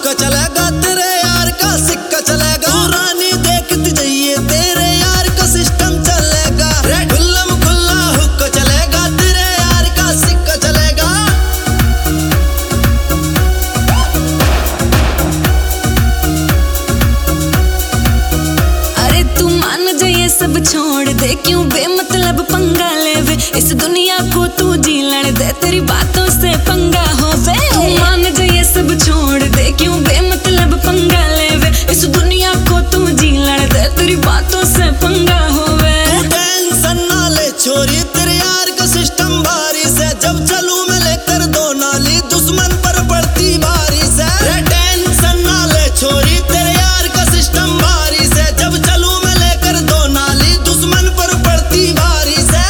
हुक्का चलेगा, तेरे यार का सिक्का चलेगा। तू रानी देखती जाइए, तेरे यार का सिस्टम चलेगा। खुल्लम खुल्ला हुक्का चलेगा, तेरे यार का सिक्का चलेगा। अरे तू मान जा ये सब छोड़ दे, क्यों बेमतलब पंगा लेवे। इस दुनिया को तू जी लड़ दे, तेरी बातों से पंगा होवे। तू मान जा ये सब छोड़ दे, क्यों बेमतलब पंगा लेवे। इस दुनिया को तू जी लड़ दे, तेरी बातों से पंगा होवे। तू टेंशन ना ले छोरी, तेरे यार का सिस्टम भारी से। जब चलूं मैं लेकर दो नाली, दुश्मन पर पड़ती भारी से। टेंशन ना ले छोरी, तेरे यार का सिस्टम भारी से। जब चलूं मैं लेकर दो नाली, दुश्मन पर पड़ती भारी से।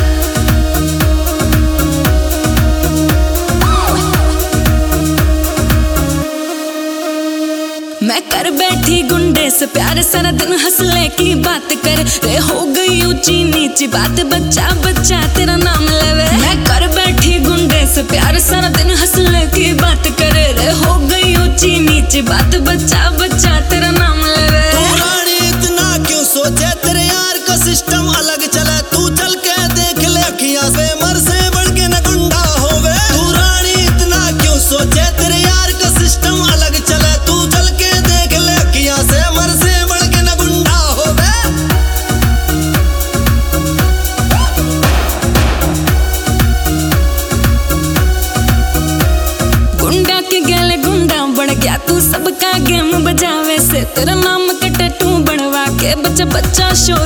मैं कर बैठी गुंडे से प्यार, सारा दिन हंसले की बात कर रे। हो गई ऊंची नीची बात, बच्चा बच्चा तेरा नाम लेवे। मैं कर बैठी गुंडे से प्यार, सारा दिन हंसले की बात कर रे। हो गई ऊंची नीची बात, बच्चा बच्चा तेरा नाम लेवे। तू रानी इतना क्यों सोचे, तेरे यार का सिस्टम अलग चले। तू चल के देख ले अखियां से, मर से बढ़ के न गुंडा होवे। तू रानी इतना क्यों सोचे, तेरे यार का सिस्टम अलग चले। तू चल के देख ले अखियां से, मर से बढ़ के न गुंडा होवे। गुंडा के गले गुंडा बढ़ गया, तू सबका गेम बजावे से। तेरा नाम के टैटू बनवा के बच्चा बच्चा शोर